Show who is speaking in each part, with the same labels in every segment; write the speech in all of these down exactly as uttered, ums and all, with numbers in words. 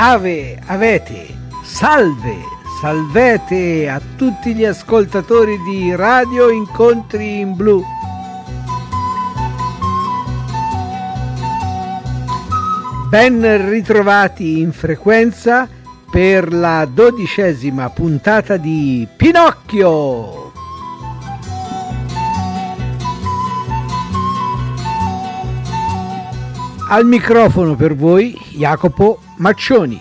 Speaker 1: Ave, avete, salve, salvete a tutti gli ascoltatori di Radio Incontri in Blu. Ben ritrovati in frequenza per la dodicesima puntata di Pinocchio. Al microfono per voi Jacopo Maccioni.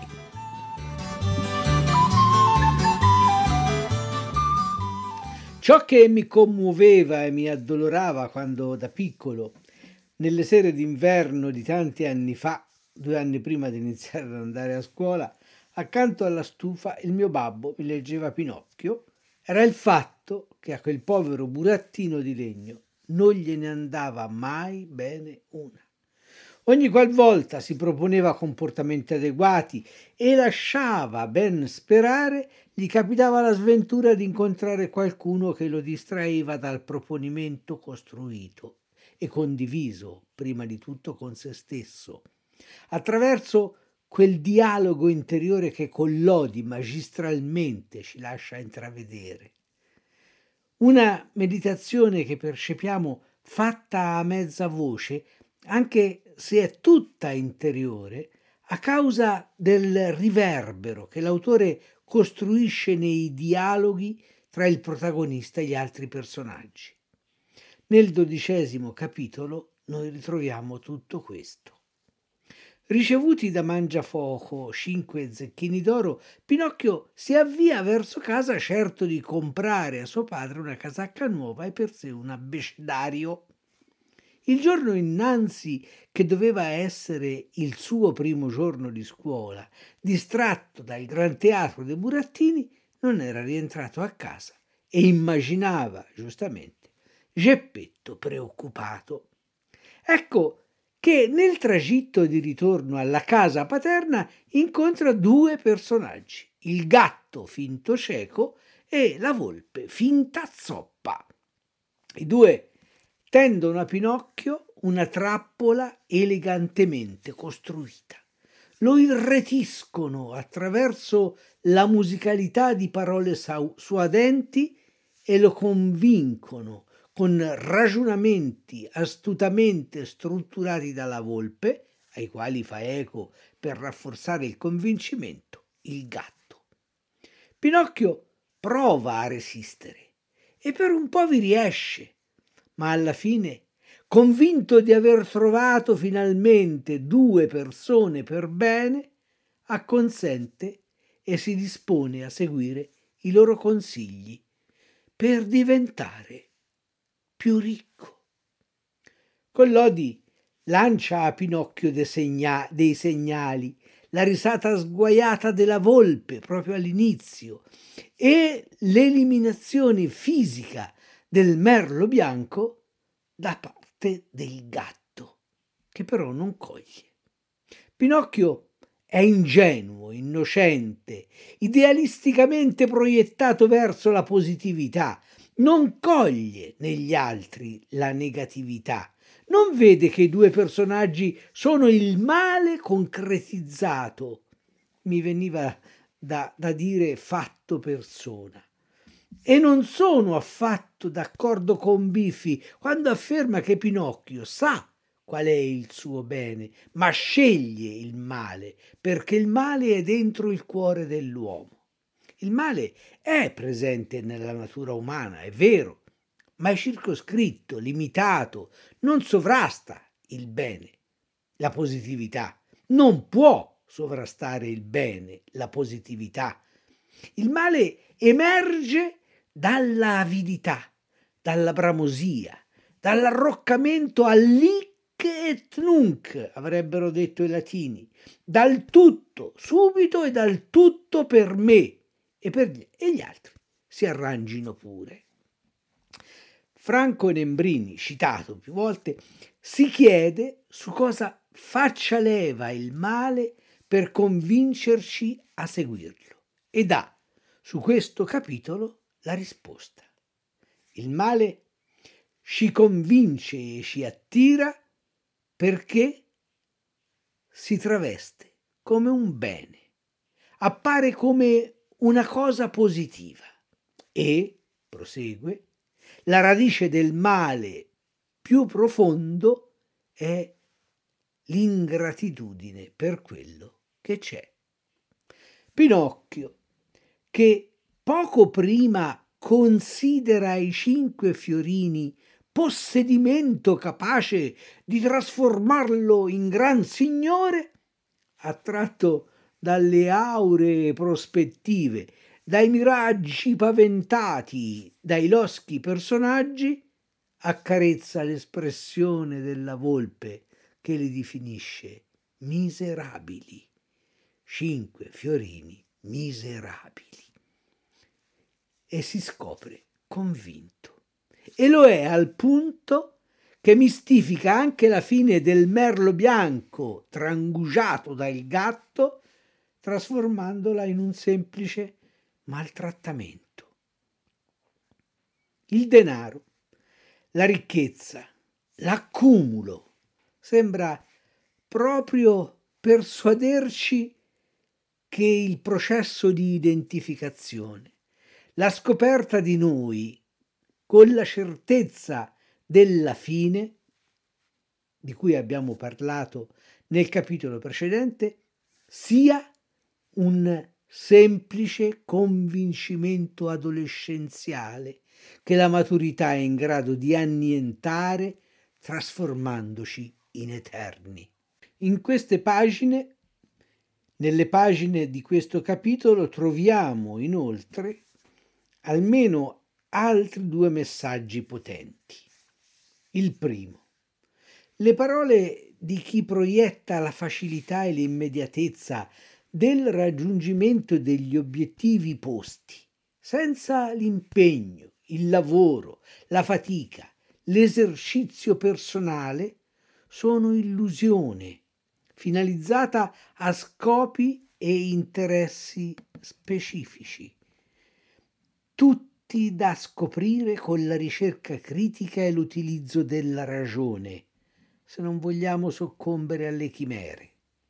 Speaker 1: Ciò che mi commuoveva e mi addolorava quando da piccolo, nelle sere d'inverno di tanti anni fa, due anni prima di iniziare ad andare a scuola, accanto alla stufa il mio babbo mi leggeva Pinocchio, era il fatto che a quel povero burattino di legno non gliene andava mai bene una. Ogni qualvolta si proponeva comportamenti adeguati e lasciava ben sperare, gli capitava la sventura di incontrare qualcuno che lo distraeva dal proponimento costruito e condiviso, prima di tutto con se stesso, attraverso quel dialogo interiore che con lodi magistralmente ci lascia intravedere. Una meditazione che percepiamo fatta a mezza voce, anche se è tutta interiore, a causa del riverbero che l'autore costruisce nei dialoghi tra il protagonista e gli altri personaggi. Nel dodicesimo capitolo noi ritroviamo tutto questo. Ricevuti da Mangiafoco cinque zecchini d'oro, Pinocchio si avvia verso casa certo di comprare a suo padre una casacca nuova e per sé un abbecedario. Il giorno innanzi, che doveva essere il suo primo giorno di scuola, distratto dal Gran Teatro dei Burattini, non era rientrato a casa e immaginava, giustamente, Geppetto preoccupato. Ecco che nel tragitto di ritorno alla casa paterna incontra due personaggi, il gatto finto cieco e la volpe finta zoppa. I due tendono a Pinocchio una trappola elegantemente costruita. Lo irretiscono attraverso la musicalità di parole suadenti e lo convincono con ragionamenti astutamente strutturati dalla volpe, ai quali fa eco per rafforzare il convincimento, il gatto. Pinocchio prova a resistere e per un po' vi riesce, ma alla fine, convinto di aver trovato finalmente due persone per bene, acconsente e si dispone a seguire i loro consigli per diventare più ricco. Collodi lancia a Pinocchio dei, segna- dei segnali, la risata sguaiata della volpe proprio all'inizio e l'eliminazione fisica del merlo bianco da parte del gatto, che però non coglie. Pinocchio è ingenuo, innocente, idealisticamente proiettato verso la positività, non coglie negli altri la negatività, non vede che i due personaggi sono il male concretizzato, mi veniva da, da dire fatto persona. E non sono affatto d'accordo con Biffi quando afferma che Pinocchio sa qual è il suo bene, ma sceglie il male, perché il male è dentro il cuore dell'uomo. Il male è presente nella natura umana, è vero, ma è circoscritto, limitato, non sovrasta il bene, la positività. Non può sovrastare il bene, la positività. Il male emerge dalla avidità, dalla bramosia, dall'arroccamento all'hic et nunc, avrebbero detto i latini, dal tutto subito e dal tutto per me e per gli, e gli altri si arrangino pure. Franco Nembrini, citato più volte, si chiede su cosa faccia leva il male per convincerci a seguirlo e dà su questo capitolo la risposta. Il male ci convince e ci attira perché si traveste come un bene. appare come una cosa positiva e, prosegue, la radice del male più profondo è l'ingratitudine per quello che c'è. Pinocchio, che poco prima considera i cinque fiorini possedimento capace di trasformarlo in gran signore, attratto dalle auree prospettive, dai miraggi paventati, dai loschi personaggi, accarezza l'espressione della volpe che li definisce miserabili. Cinque fiorini miserabili. E si scopre convinto. E lo è al punto che mistifica anche la fine del merlo bianco trangugiato dal gatto, trasformandola in un semplice maltrattamento. Il denaro, la ricchezza, l'accumulo sembra proprio persuaderci che il processo di identificazione, la scoperta di noi con la certezza della fine, di cui abbiamo parlato nel capitolo precedente, sia un semplice convincimento adolescenziale che la maturità è in grado di annientare, trasformandoci in eterni. In queste pagine, nelle pagine di questo capitolo, troviamo inoltre almeno altri due messaggi potenti. Il primo: le parole di chi proietta la facilità e l'immediatezza del raggiungimento degli obiettivi posti, senza l'impegno, il lavoro, la fatica, l'esercizio personale, sono illusione finalizzata a scopi e interessi specifici, tutti da scoprire con la ricerca critica e l'utilizzo della ragione, se non vogliamo soccombere alle chimere.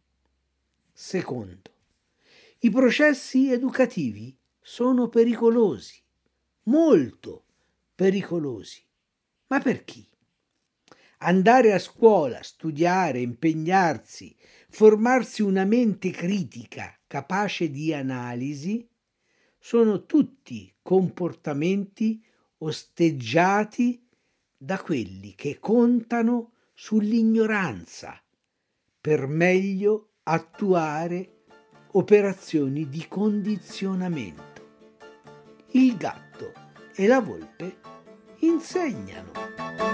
Speaker 1: Secondo, i processi educativi sono pericolosi, molto pericolosi. Ma per chi? Andare a scuola, studiare, impegnarsi, formarsi una mente critica capace di analisi, sono tutti comportamenti osteggiati da quelli che contano sull'ignoranza per meglio attuare operazioni di condizionamento. Il gatto e la volpe insegnano.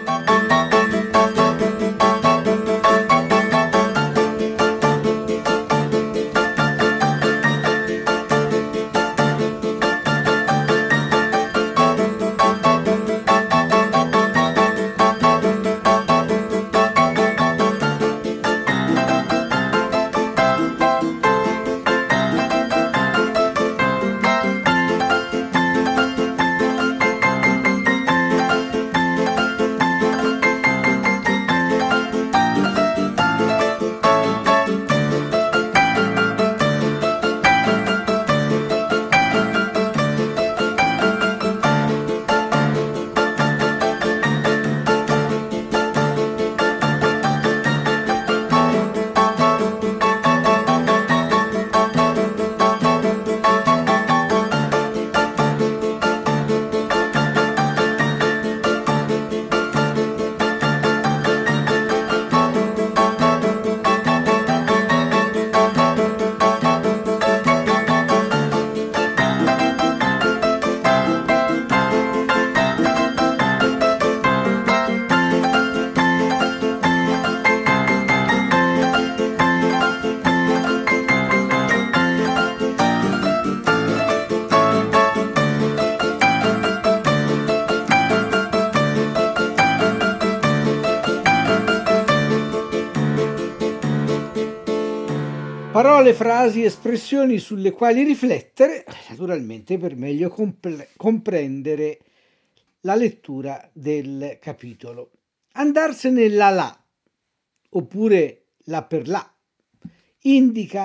Speaker 1: Parole, frasi, espressioni sulle quali riflettere, naturalmente per meglio compre- comprendere la lettura del capitolo. Andarsene là là, oppure là per là, indica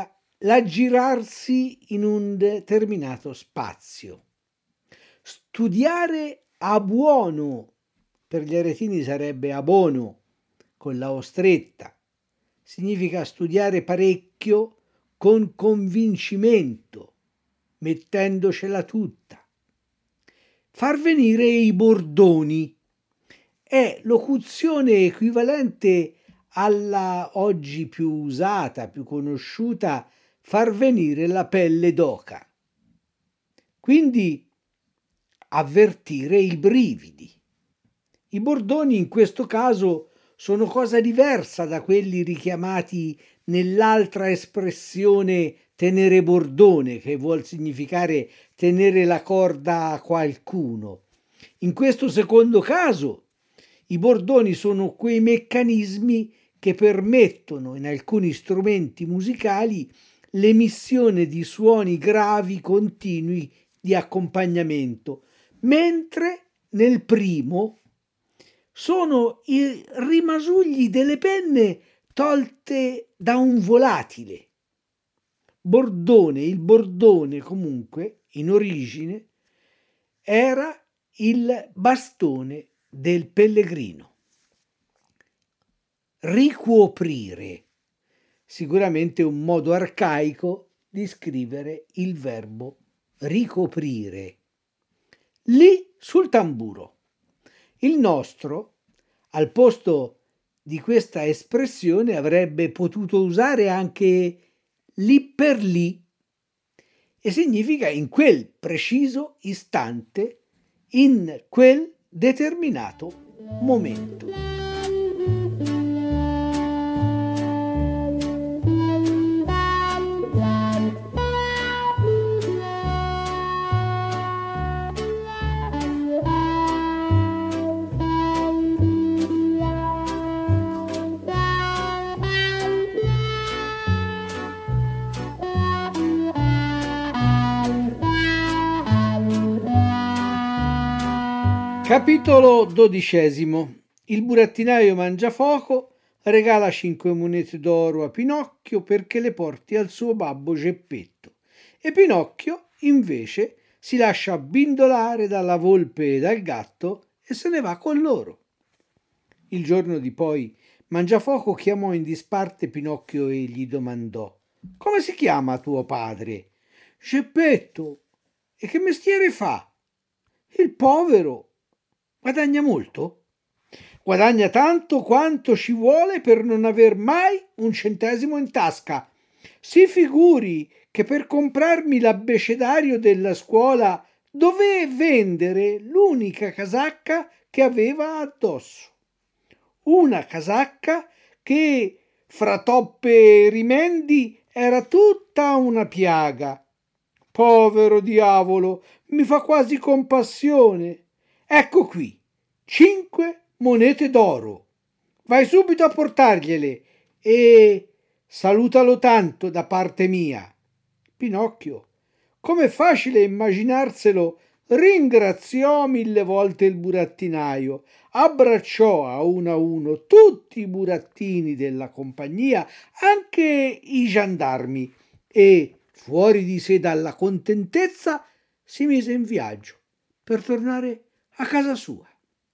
Speaker 1: l'aggirarsi in un determinato spazio. Studiare a buono, per gli aretini sarebbe abono, con la O stretta. Significa studiare parecchio con convincimento, mettendocela tutta. Far venire i bordoni è locuzione equivalente alla oggi più usata, più conosciuta, far venire la pelle d'oca. Quindi avvertire i brividi. I bordoni in questo caso sono cosa diversa da quelli richiamati nell'altra espressione tenere bordone, che vuol significare tenere la corda a qualcuno. In questo secondo caso, i bordoni sono quei meccanismi che permettono in alcuni strumenti musicali l'emissione di suoni gravi continui di accompagnamento, mentre nel primo sono i rimasugli delle penne tolte da un volatile. Bordone, il bordone comunque, in origine, era il bastone del pellegrino. Ricuoprire, sicuramente un modo arcaico di scrivere il verbo ricoprire. Lì sul tamburo. Il nostro, al posto di questa espressione, avrebbe potuto usare anche lì per lì, e significa in quel preciso istante, in quel determinato momento. Capitolo dodicesimo. Il burattinaio Mangiafoco regala cinque monete d'oro a Pinocchio perché le porti al suo babbo Geppetto, e Pinocchio invece si lascia abbindolare dalla volpe e dal gatto e se ne va con loro. Il giorno di poi Mangiafoco chiamò in disparte Pinocchio e gli domandò: «Come si chiama tuo padre?» «Geppetto». «E che mestiere fa?» «Il povero». «Guadagna molto?» «Guadagna tanto quanto ci vuole per non aver mai un centesimo in tasca. Si figuri che per comprarmi l'abbecedario della scuola dové vendere l'unica casacca che aveva addosso. Una casacca che, fra toppe rimendi, era tutta una piaga. Povero diavolo, mi fa quasi compassione. Ecco qui, cinque monete d'oro. Vai subito a portargliele e salutalo tanto da parte mia». Pinocchio, come è facile immaginarselo, ringraziò mille volte il burattinaio, abbracciò a uno a uno tutti i burattini della compagnia, anche i giandarmi, e, fuori di sé dalla contentezza, si mise in viaggio per tornare a casa sua.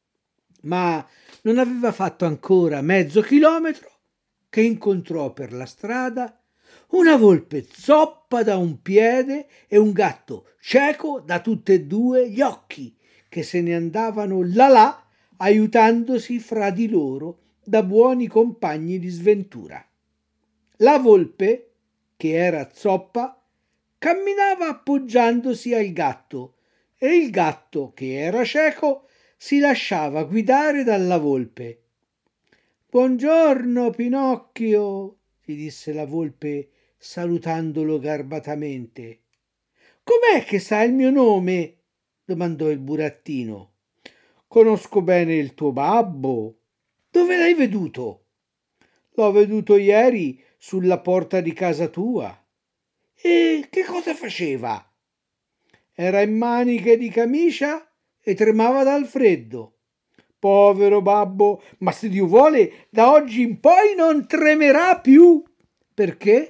Speaker 1: Ma non aveva fatto ancora mezzo chilometro che incontrò per la strada una volpe zoppa da un piede e un gatto cieco da tutte e due gli occhi, che se ne andavano là là aiutandosi fra di loro da buoni compagni di sventura. La volpe, che era zoppa, camminava appoggiandosi al gatto, e il gatto, che era cieco, si lasciava guidare dalla volpe. «Buongiorno, Pinocchio», gli disse la volpe salutandolo garbatamente. «Com'è che sa il mio nome?» domandò il burattino. «Conosco bene il tuo babbo». «Dove l'hai veduto?» «L'ho veduto ieri sulla porta di casa tua». «E che cosa faceva?» «Era in maniche di camicia e tremava dal freddo». «Povero babbo, ma se Dio vuole da oggi in poi non tremerà più». «Perché?»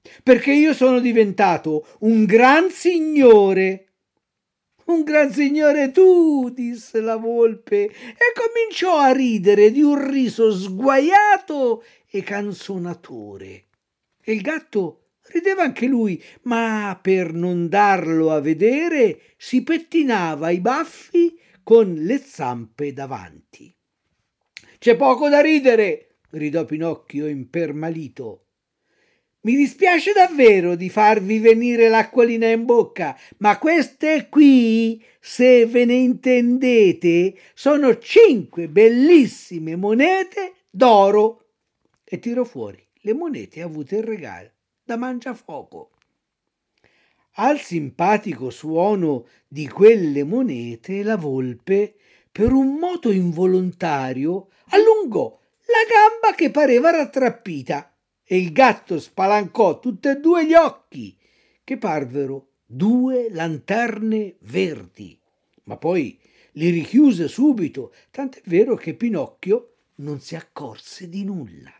Speaker 1: perché io sono diventato un gran signore. Un gran signore tu, disse la volpe, e cominciò a ridere di un riso sguaiato e canzonatore. E il gatto rideva anche lui, ma per non darlo a vedere si pettinava i baffi con le zampe davanti. C'è poco da ridere, gridò Pinocchio impermalito. Mi dispiace davvero di farvi venire l'acquolina in bocca, ma queste qui, se ve ne intendete, sono cinque bellissime monete d'oro. E tirò fuori le monete avute in regalo da Mangiafoco. Al simpatico suono di quelle monete, la volpe, per un moto involontario, allungò la gamba che pareva rattrappita e il gatto spalancò tutti e due gli occhi, che parvero due lanterne verdi, ma poi li richiuse subito, tant'è vero che Pinocchio non si accorse di nulla.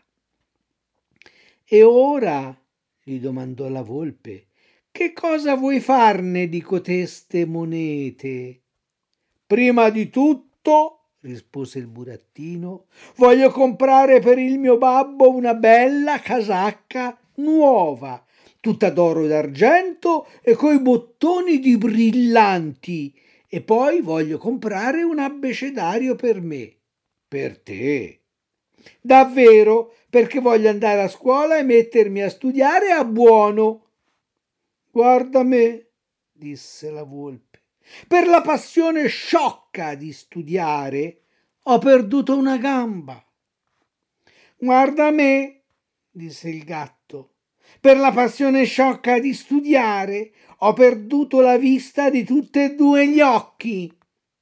Speaker 1: E ora, gli domandò la volpe, che cosa vuoi farne di coteste monete? Prima di tutto, rispose il burattino, voglio comprare per il mio babbo una bella casacca nuova, tutta d'oro e d'argento e coi bottoni di brillanti, e poi voglio comprare un abbecedario per me. Per te? Davvero, perché voglio andare a scuola e mettermi a studiare a buono. Guarda me, disse la volpe. Per la passione sciocca di studiare ho perduto una gamba. Guarda me, disse il gatto. Per la passione sciocca di studiare ho perduto la vista di tutti e due gli occhi.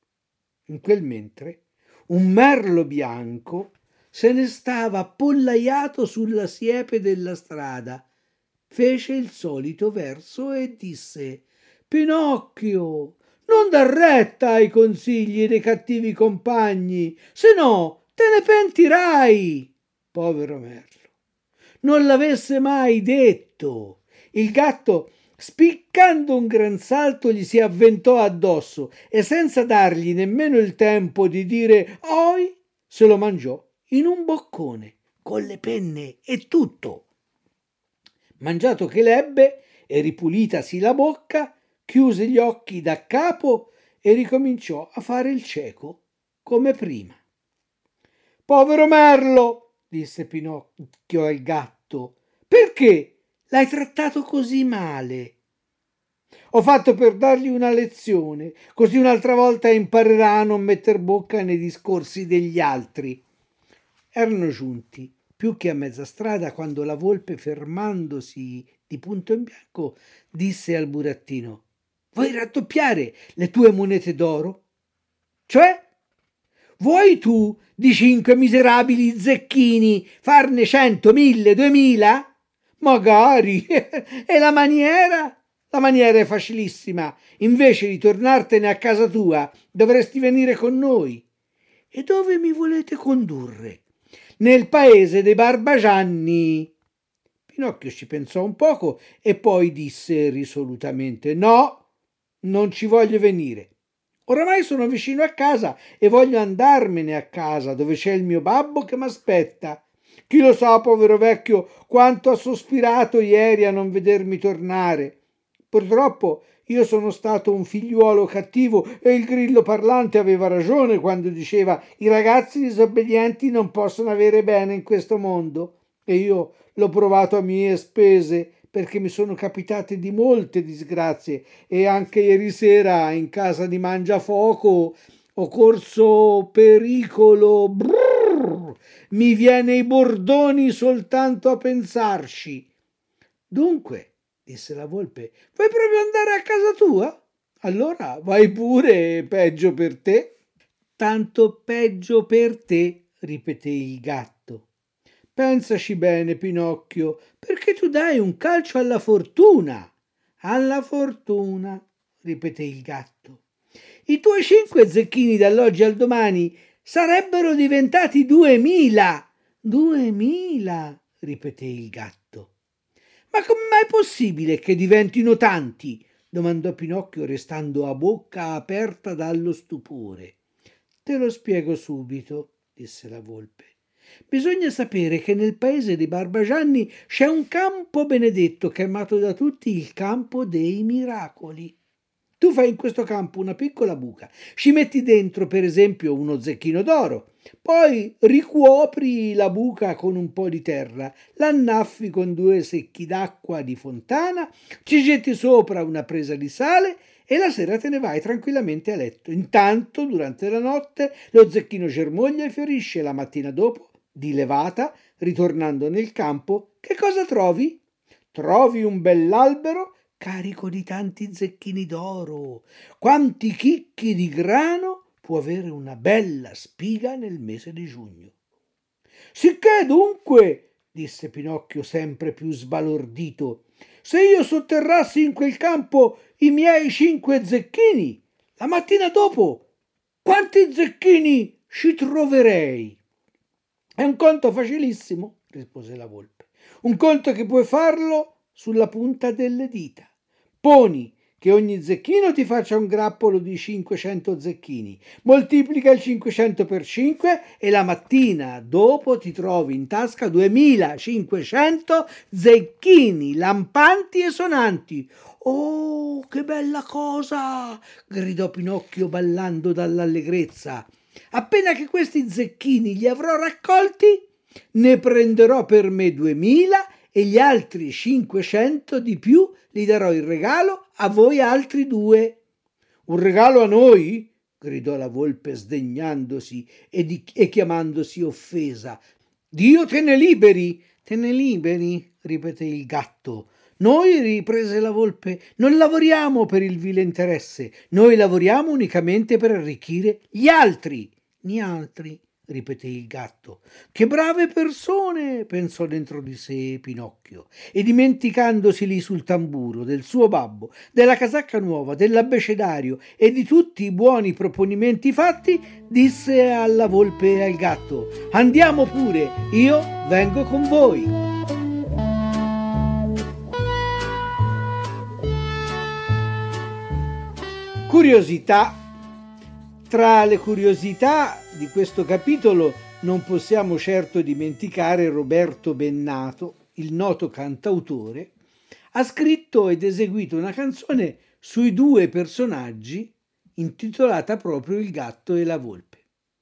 Speaker 1: In quel mentre un merlo bianco se ne stava appollaiato sulla siepe della strada, fece il solito verso e disse: Pinocchio, non dar retta ai consigli dei cattivi compagni, se no te ne pentirai. Povero merlo, non l'avesse mai detto. Il gatto, spiccando un gran salto, gli si avventò addosso e senza dargli nemmeno il tempo di dire oi, se lo mangiò in un boccone, con le penne e tutto. Mangiato che l'ebbe e ripulitasi la bocca, chiuse gli occhi da capo e ricominciò a fare il cieco come prima. Povero merlo, disse Pinocchio al gatto, perché l'hai trattato così male? Ho fatto per dargli una lezione, così un'altra volta imparerà a non metter bocca nei discorsi degli altri. Erano giunti più che a mezza strada quando la volpe, fermandosi di punto in bianco, disse al burattino: vuoi raddoppiare le tue monete d'oro? Cioè? Vuoi tu di cinque miserabili zecchini farne cento, mille, duemila? Magari. E la maniera? La maniera è facilissima. Invece di tornartene a casa tua, dovresti venire con noi. E dove mi volete condurre? Nel paese dei Barbagianni. Pinocchio ci pensò un poco e poi disse risolutamente: no, non ci voglio venire. Oramai sono vicino a casa e voglio andarmene a casa dove c'è il mio babbo che m'aspetta. Chi lo sa, povero vecchio, quanto ha sospirato ieri a non vedermi tornare. Purtroppo io sono stato un figliuolo cattivo e il grillo parlante aveva ragione quando diceva: i ragazzi disobbedienti non possono avere bene in questo mondo. E io l'ho provato a mie spese, perché mi sono capitate di molte disgrazie e anche ieri sera in casa di Mangiafoco ho corso pericolo. Brrr, mi viene i bordoni soltanto a pensarci. Dunque, disse la volpe, vuoi proprio andare a casa tua? Allora vai pure, peggio per te. Tanto peggio per te, ripeté il gatto. Pensaci bene, Pinocchio, perché tu dai un calcio alla fortuna. Alla fortuna, ripeté il gatto. I tuoi cinque zecchini dall'oggi al domani sarebbero diventati duemila. Duemila, ripeté il gatto. Ma com'è possibile che diventino tanti? Domandò Pinocchio, restando a bocca aperta dallo stupore. Te lo spiego subito, disse la volpe. Bisogna sapere che nel paese di Barbagianni c'è un campo benedetto chiamato da tutti il campo dei miracoli. Tu fai in questo campo una piccola buca, ci metti dentro per esempio uno zecchino d'oro, poi ricuopri la buca con un po' di terra, l'annaffi con due secchi d'acqua di fontana, ci getti sopra una presa di sale e la sera te ne vai tranquillamente a letto. Intanto, durante la notte, lo zecchino germoglia e fiorisce. La mattina dopo, di levata, ritornando nel campo, che cosa trovi? Trovi un bell'albero carico di tanti zecchini d'oro. Quanti chicchi di grano può avere una bella spiga nel mese di giugno. Sicché dunque, disse Pinocchio sempre più sbalordito, se io sotterrassi in quel campo i miei cinque zecchini, la mattina dopo quanti zecchini ci troverei? È un conto facilissimo, rispose la volpe, un conto che puoi farlo sulla punta delle dita. Poni che ogni zecchino ti faccia un grappolo di cinquecento zecchini, moltiplica il cinquecento per cinque e la mattina dopo ti trovi in tasca duemilacinquecento zecchini lampanti e sonanti. Oh, che bella cosa! Gridò Pinocchio ballando dall'allegrezza. Appena che questi zecchini li avrò raccolti, ne prenderò per me duemila e gli altri cinquecento di più li darò in regalo a voi altri due. Un regalo a noi? Gridò la volpe sdegnandosi e, di, e chiamandosi offesa. Dio te ne liberi! Te ne liberi? Ripeté il gatto. Noi, riprese la volpe, non lavoriamo per il vile interesse, noi lavoriamo unicamente per arricchire gli altri. Gli altri? Ripeté il gatto. Che brave persone, pensò dentro di sé Pinocchio, e dimenticandosi lì sul tamburo del suo babbo, della casacca nuova, dell'abbecedario e di tutti i buoni proponimenti fatti, disse alla volpe e al gatto: andiamo pure, io vengo con voi. Curiosità. Tra le curiosità di questo capitolo non possiamo certo dimenticare Roberto Bennato, il noto cantautore, ha scritto ed eseguito una canzone sui due personaggi intitolata proprio Il gatto e la volpe.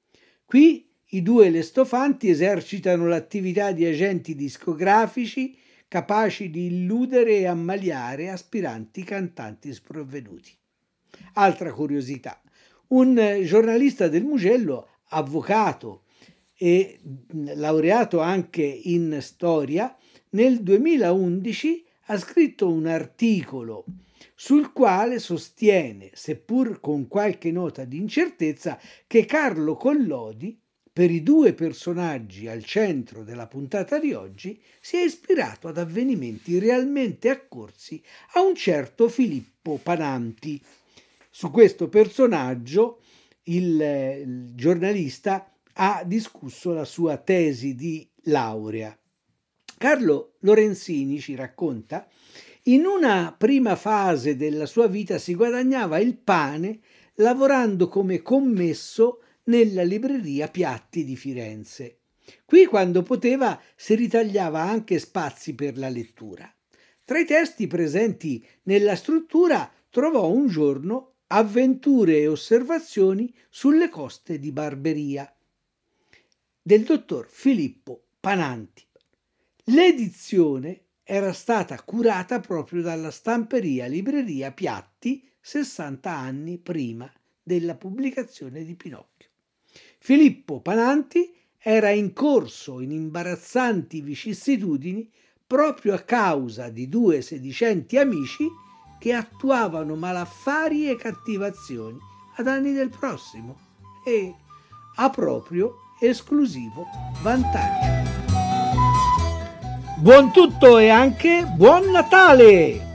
Speaker 1: Qui i due lestofanti esercitano l'attività di agenti discografici capaci di illudere e ammaliare aspiranti cantanti sprovveduti. Altra curiosità. Un giornalista del Mugello, avvocato e laureato anche in storia, nel duemilaundici ha scritto un articolo sul quale sostiene, seppur con qualche nota di incertezza, che Carlo Collodi, per i due personaggi al centro della puntata di oggi, si è ispirato ad avvenimenti realmente accorsi a un certo Filippo Pananti. Su questo personaggio il, il giornalista ha discusso la sua tesi di laurea. Carlo Lorenzini ci racconta: in una prima fase della sua vita si guadagnava il pane lavorando come commesso nella libreria Piatti di Firenze. Qui, quando poteva, si ritagliava anche spazi per la lettura. Tra i testi presenti nella struttura trovò un giorno Avventure e osservazioni sulle coste di Barberia del dottor Filippo Pananti. L'edizione era stata curata proprio dalla stamperia Libreria Piatti sessanta anni prima della pubblicazione di Pinocchio. Filippo Pananti era incorso in imbarazzanti vicissitudini proprio a causa di due sedicenti amici che attuavano malaffari e cattivazioni a danni del prossimo e a proprio esclusivo vantaggio. Buon tutto e anche buon Natale!